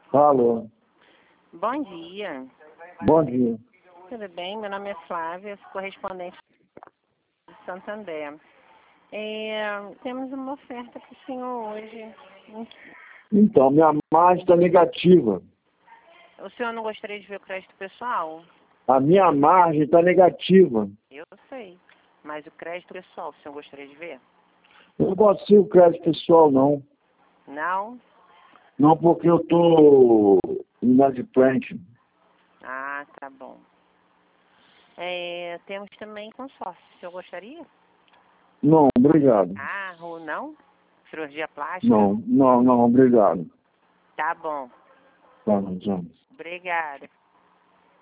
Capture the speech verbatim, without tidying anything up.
Alô, Bom dia. bom dia. Tudo bem? Meu nome é Flávia, sou correspondente de Santander. É, temos uma oferta para o senhor hoje. Então, minha margem está negativa. O senhor não gostaria de ver o crédito pessoal? A minha margem está negativa. Eu sei. Mas o crédito pessoal, o senhor gostaria de ver? Eu não consigo crédito pessoal, não. Não? Não porque eu estou inadimplente. Ah, tá bom. É, temos também consórcio. O senhor gostaria? Não, obrigado. Carro, não? Cirurgia plástica? Não, não, não, obrigado. Tá bom. Tá, tchau. Obrigada.